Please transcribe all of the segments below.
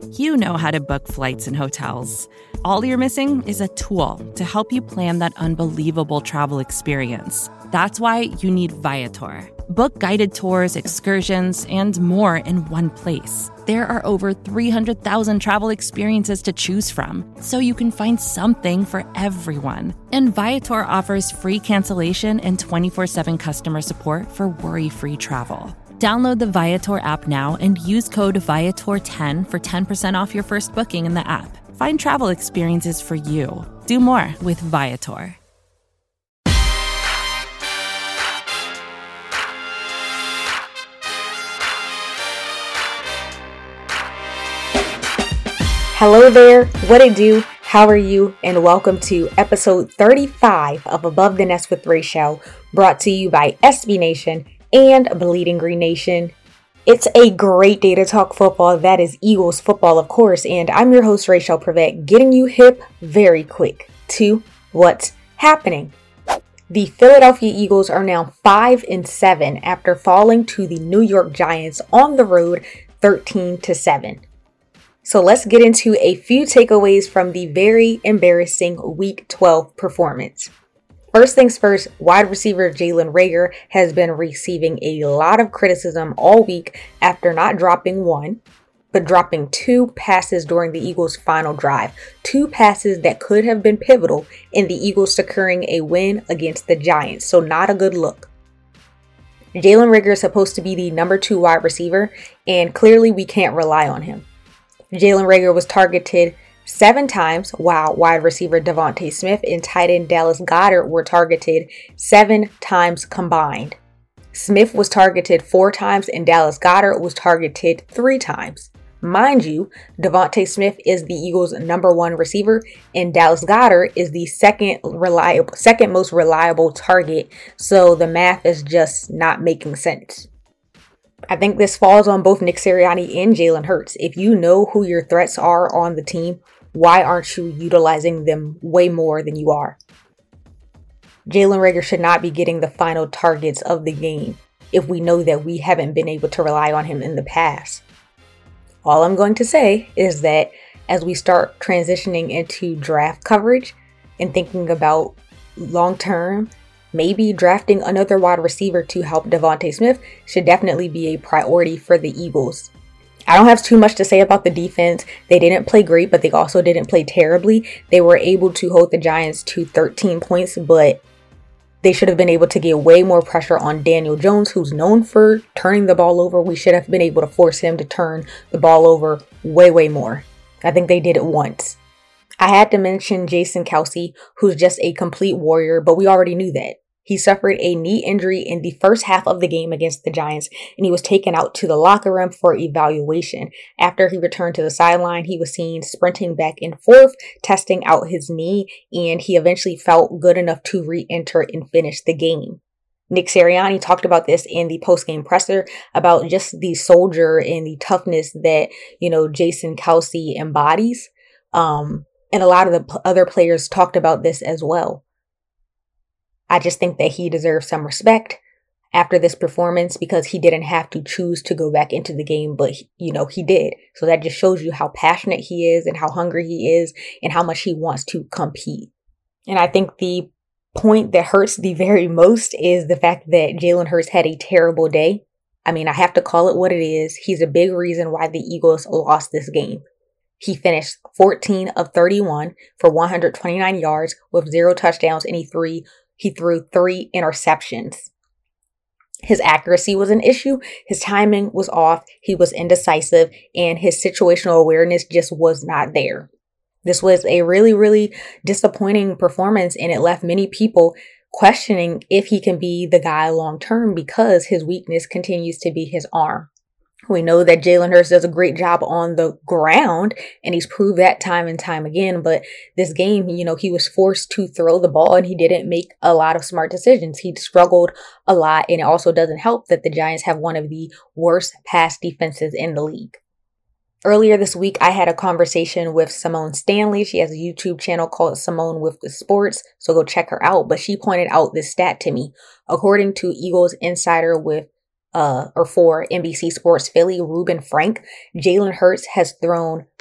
You know how to book flights and hotels. All you're missing is a tool to help you plan that unbelievable travel experience. That's why you need Viator. Book guided tours, excursions, and more in one place. There are over 300,000 travel experiences to choose from, so you can find something for everyone. And Viator offers free cancellation and 24/7 customer support for worry-free travel. Download the Viator app now and use code Viator10 for 10% off your first booking in the app. Find travel experiences for you. Do more with Viator. Hello there, what it do, how are you, and welcome to episode 35 of Above the Nest with Ray Show, brought to you by SB Nation and Bleeding Green Nation. It's a great day to talk football. That is Eagles football, of course, and I'm your host, Rachel Prevet, getting you hip very quick to what's happening. The Philadelphia Eagles are now 5-7 after falling to the New York Giants on the road 13-7. So let's get into a few takeaways from the very embarrassing Week 12 performance. First things first, wide receiver Jalen Reagor has been receiving a lot of criticism all week after not dropping one, but dropping two passes during the Eagles' final drive. Two passes that could have been pivotal in the Eagles securing a win against the Giants, so not a good look. Jalen Reagor is supposed to be the number 2 wide receiver, and clearly we can't rely on him. Jalen Reagor was targeted 7 times, while wide receiver Devontae Smith and tight end Dallas Goedert were targeted 7 times combined. Smith was targeted 4 times and Dallas Goedert was targeted 3 times. Mind you, Devontae Smith is the Eagles' number 1 receiver and Dallas Goedert is the second most reliable target, so the math is just not making sense. I think this falls on both Nick Sirianni and Jalen Hurts. If you know who your threats are on the team, why aren't you utilizing them way more than you are? Jalen Reagor should not be getting the final targets of the game if we know that we haven't been able to rely on him in the past. All I'm going to say is that as we start transitioning into draft coverage and thinking about long-term, maybe drafting another wide receiver to help Devontae Smith should definitely be a priority for the Eagles. I don't have too much to say about the defense. They didn't play great, but they also didn't play terribly. They were able to hold the Giants to 13 points, but they should have been able to get way more pressure on Daniel Jones, who's known for turning the ball over. We should have been able to force him to turn the ball over way more. I think they did it once. I had to mention Jason Kelce, who's just a complete warrior, but we already knew that. He suffered a knee injury in the first half of the game against the Giants, and he was taken out to the locker room for evaluation. After he returned to the sideline, he was seen sprinting back and forth, testing out his knee, and he eventually felt good enough to re-enter and finish the game. Nick Sirianni talked about this in the post-game presser about just the soldier and the toughness that, Jason Kelce embodies. And a lot of the other players talked about this as well. I just think that he deserves some respect after this performance because he didn't have to choose to go back into the game, but he did. So that just shows you how passionate he is and how hungry he is and how much he wants to compete. And I think the point that hurts the very most is the fact that Jalen Hurts had a terrible day. I mean, I have to call it what it is. He's a big reason why the Eagles lost this game. He finished 14 of 31 for 129 yards with 0 touchdowns, and he threw 3 interceptions. His accuracy was an issue. His timing was off. He was indecisive, and his situational awareness just was not there. This was a really disappointing performance, and it left many people questioning if he can be the guy long term because his weakness continues to be his arm. We know that Jalen Hurts does a great job on the ground, and he's proved that time and time again. But this game, he was forced to throw the ball, and he didn't make a lot of smart decisions. He struggled a lot, and it also doesn't help that the Giants have one of the worst pass defenses in the league. Earlier this week, I had a conversation with Simone Stanley. She has a YouTube channel called Simone with the Sports, so go check her out. But she pointed out this stat to me. According to Eagles Insider for NBC Sports Philly, Reuben Frank, Jalen Hurts has thrown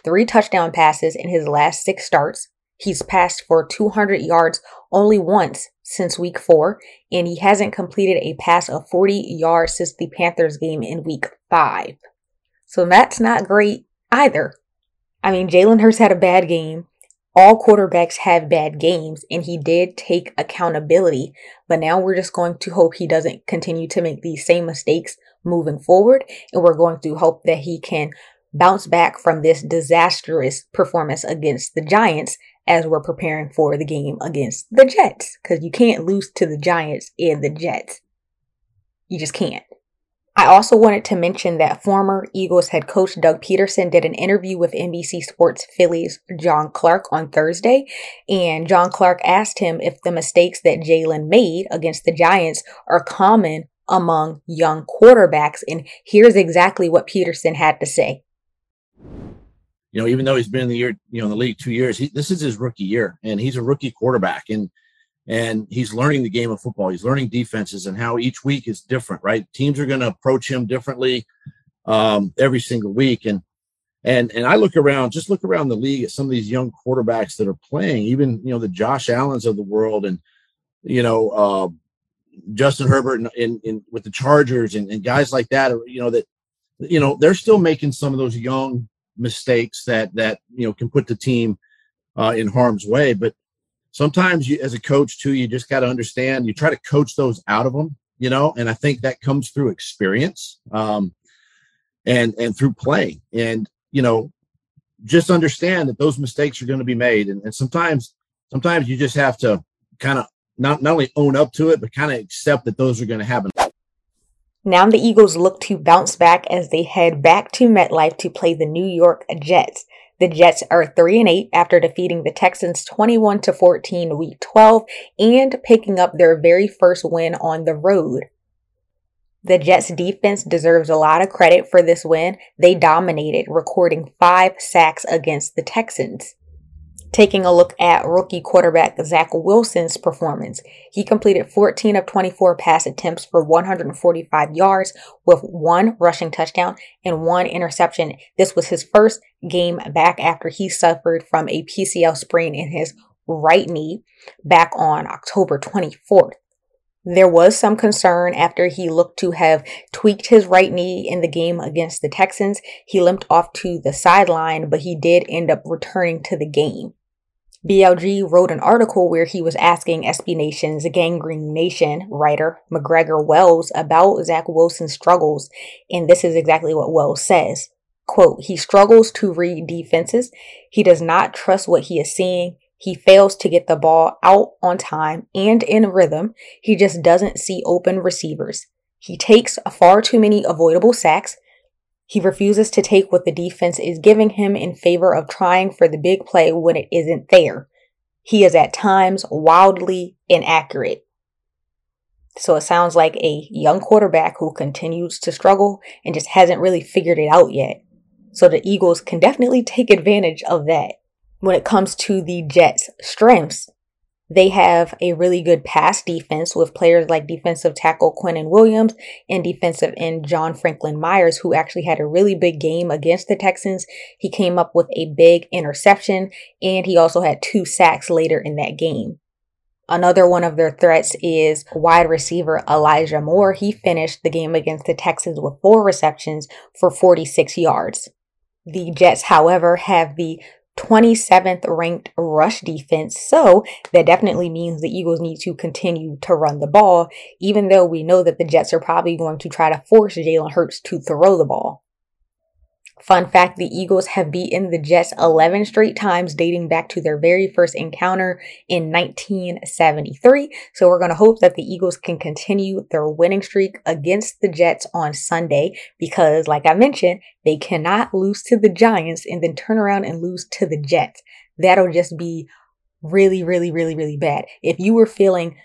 3 touchdown passes in his last 6 starts. He's passed for 200 yards only once since week 4, and he hasn't completed a pass of 40 yards since the Panthers game in week 5. So that's not great either. I mean, Jalen Hurts had a bad game. All quarterbacks have bad games, and he did take accountability. But now we're just going to hope he doesn't continue to make these same mistakes moving forward. And we're going to hope that he can bounce back from this disastrous performance against the Giants as we're preparing for the game against the Jets. Because you can't lose to the Giants and the Jets. You just can't. I also wanted to mention that former Eagles head coach Doug Peterson did an interview with NBC Sports Philly's John Clark on Thursday, and John Clark asked him if the mistakes that Jalen made against the Giants are common among young quarterbacks, and here's exactly what Peterson had to say. Even though he's been in the year, in the league 2 years, this is his rookie year, and he's a rookie quarterback, and he's learning the game of football. He's learning defenses and how each week is different, right? Teams are going to approach him differently every single week. And I look around the league at some of these young quarterbacks that are playing, even, the Josh Allens of the world and, Justin Herbert in with the Chargers and guys like that, they're still making some of those young mistakes that can put the team in harm's way. But sometimes you, as a coach too, you just got to understand, you try to coach those out of them, and I think that comes through experience, and through play, and, just understand that those mistakes are going to be made. And sometimes you just have to kind of not only own up to it, but kind of accept that those are going to happen. Now the Eagles look to bounce back as they head back to MetLife to play the New York Jets. The Jets are 3-8 after defeating the Texans 21-14 week 12 and picking up their very first win on the road. The Jets defense deserves a lot of credit for this win. They dominated, recording 5 sacks against the Texans. Taking a look at rookie quarterback Zach Wilson's performance, he completed 14 of 24 pass attempts for 145 yards with 1 rushing touchdown and 1 interception. This was his first game back after he suffered from a PCL sprain in his right knee back on October 24th. There was some concern after he looked to have tweaked his right knee in the game against the Texans. He limped off to the sideline, but he did end up returning to the game. BLG wrote an article where he was asking SB Nation's Gangrene Nation writer McGregor Wells about Zach Wilson's struggles, and this is exactly what Wells says. Quote, "He struggles to read defenses. He does not trust what he is seeing. He fails to get the ball out on time and in rhythm. He just doesn't see open receivers. He takes far too many avoidable sacks. He refuses to take what the defense is giving him in favor of trying for the big play when it isn't there. He is at times wildly inaccurate." So it sounds like a young quarterback who continues to struggle and just hasn't really figured it out yet. So the Eagles can definitely take advantage of that. When it comes to the Jets' strengths, they have a really good pass defense with players like defensive tackle Quinnen Williams and defensive end John Franklin Myers, who actually had a really big game against the Texans. He came up with a big interception, and he also had 2 sacks later in that game. Another one of their threats is wide receiver Elijah Moore. He finished the game against the Texans with 4 receptions for 46 yards. The Jets, however, have the 27th ranked rush defense, so that definitely means the Eagles need to continue to run the ball, even though we know that the Jets are probably going to try to force Jalen Hurts to throw the ball. Fun fact, the Eagles have beaten the Jets 11 straight times dating back to their very first encounter in 1973. So we're going to hope that the Eagles can continue their winning streak against the Jets on Sunday because, like I mentioned, they cannot lose to the Giants and then turn around and lose to the Jets. That'll just be really, really, really, really bad. If you were feeling,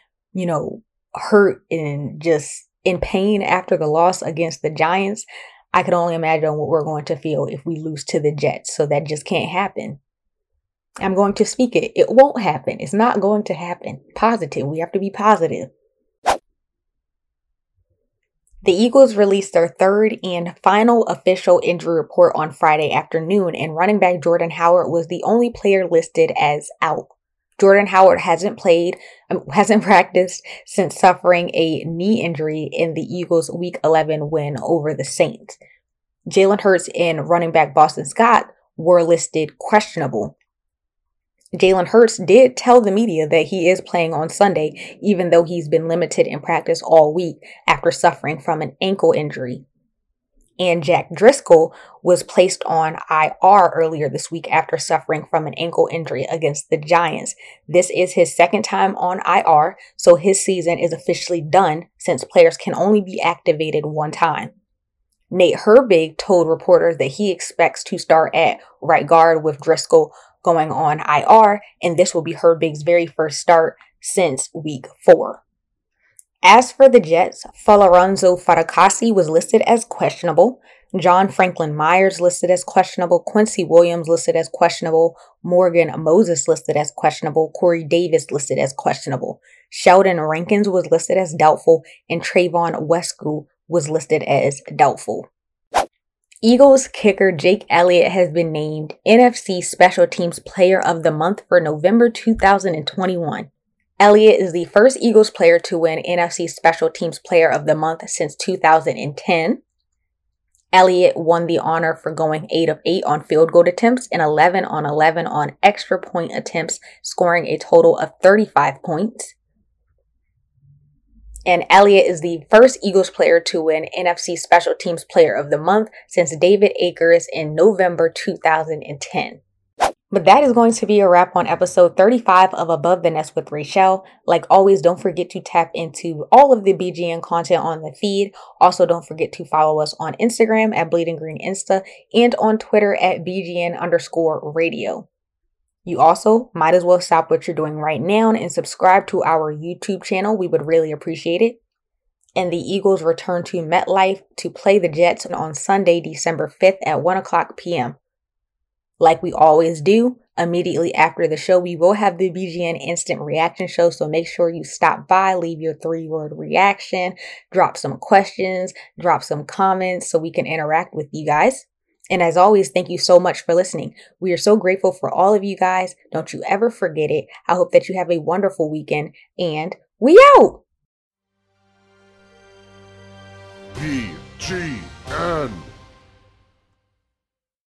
hurt and just in pain after the loss against the Giants, I can only imagine what we're going to feel if we lose to the Jets. So that just can't happen. I'm going to speak it. It won't happen. It's not going to happen. Positive. We have to be positive. The Eagles released their third and final official injury report on Friday afternoon, and running back Jordan Howard was the only player listed as out. Jordan Howard hasn't practiced since suffering a knee injury in the Eagles' Week 11 win over the Saints. Jalen Hurts and running back Boston Scott were listed questionable. Jalen Hurts did tell the media that he is playing on Sunday, even though he's been limited in practice all week after suffering from an ankle injury. And Jack Driscoll was placed on IR earlier this week after suffering from an ankle injury against the Giants. This is his second time on IR, so his season is officially done since players can only be activated one time. Nate Herbig told reporters that he expects to start at right guard with Driscoll going on IR, and this will be Herbig's very first start since week 4. As for the Jets, Falorenzo Fatukasi was listed as questionable, John Franklin Myers listed as questionable, Quincy Williams listed as questionable, Morgan Moses listed as questionable, Corey Davis listed as questionable, Sheldon Rankins was listed as doubtful, and Trayvon Wescu was listed as doubtful. Eagles kicker Jake Elliott has been named NFC Special Teams Player of the Month for November 2021. Elliott is the first Eagles player to win NFC Special Teams Player of the Month since 2010. Elliott won the honor for going 8 of 8 on field goal attempts and 11 on 11 on extra point attempts, scoring a total of 35 points. And Elliott is the first Eagles player to win NFC Special Teams Player of the Month since David Akers in November 2010. But that is going to be a wrap on episode 35 of Above the Nest with Rachel. Like always, don't forget to tap into all of the BGN content on the feed. Also, don't forget to follow us on Instagram at Bleeding Green Insta and on Twitter at BGN_radio. You also might as well stop what you're doing right now and subscribe to our YouTube channel. We would really appreciate it. And the Eagles return to MetLife to play the Jets on Sunday, December 5th at 1 o'clock p.m. Like we always do, immediately after the show, we will have the BGN Instant Reaction Show, so make sure you stop by, leave your 3-word reaction, drop some questions, drop some comments so we can interact with you guys. And as always, thank you so much for listening. We are so grateful for all of you guys. Don't you ever forget it. I hope that you have a wonderful weekend, and we out! BGN